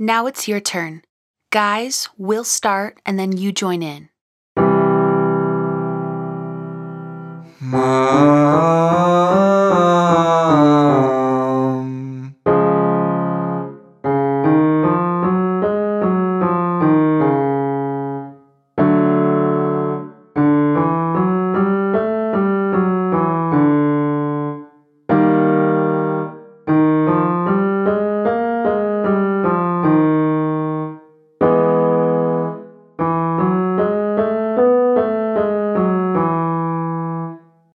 Now it's your turn. Guys, we'll start and then you join in. Ma